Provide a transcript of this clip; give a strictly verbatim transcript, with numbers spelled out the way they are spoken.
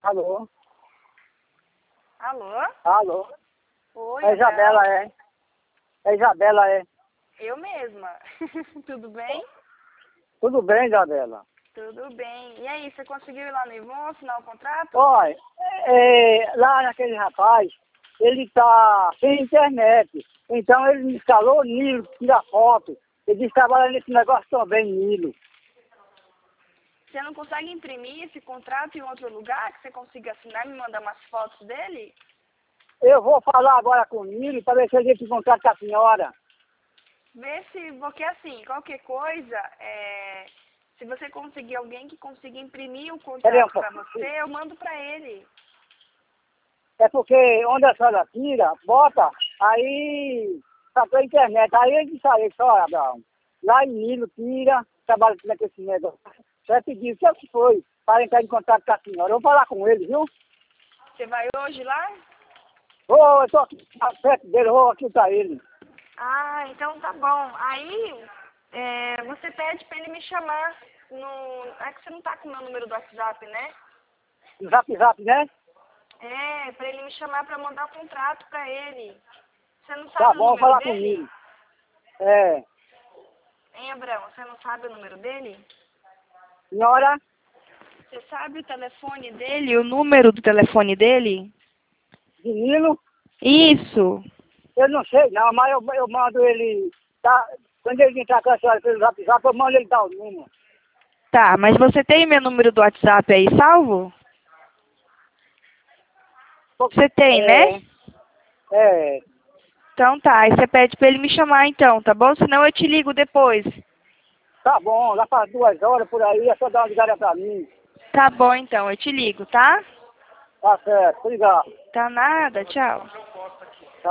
Alô? Alô? Alô? Oi, É Isabela, é. É Isabela, é. Eu mesma. Tudo bem? Tudo bem, Isabela? Tudo bem. E aí, você conseguiu ir lá no Ivon assinar o contrato? Olha, é, lá naquele rapaz, ele tá sem internet. Então ele me instalou o Nilo, tira foto. Ele disse que trabalha nesse negócio também, Nilo. Você não consegue imprimir esse contrato em outro lugar que você consiga assinar e me mandar umas fotos dele? Eu vou falar agora com o Nilo para ver se ele entra em contato com a senhora. Vê se, porque assim, qualquer coisa, é, se você conseguir alguém que consiga imprimir o Peraí um contrato para pouquinho. você, eu mando para ele. É porque onde a senhora tira, bota, aí tá pela internet. Aí ele disse aí, só, Abraão, lá em Nilo, tira, trabalha com esse negócio. Já pediu, o que é que foi? Para entrar em contato com a senhora. Eu vou falar com ele, viu? Você vai hoje lá? Ô, eu tô aqui perto dele, vou aqui pra ele. Ah, então tá bom. Aí, é, você pede pra ele me chamar no... É que você não tá com o meu número do WhatsApp, né? No zap zap, né? É, pra ele me chamar pra mandar o contrato pra ele. Você não Tá sabe o bom, vou número falar com dele? ele. É, Hein, Abraão, você não sabe o número dele? senhora, Você sabe o telefone dele, o número do telefone dele? de Nilo, Isso. eu não sei não, mas eu, eu mando ele, tá? Quando ele entrar com a senhora pelo zap zap, eu mando ele dar o número. Tá, mas você tem meu número do WhatsApp aí salvo? Você tem, É, né? é, Então tá, aí você pede pra ele me chamar então, tá bom? Senão eu te ligo depois. tá bom, lá para duas horas por aí, é só dar uma ligada pra mim. Tá bom então, eu te ligo, tá? Tá certo, obrigado. Tá nada, tchau.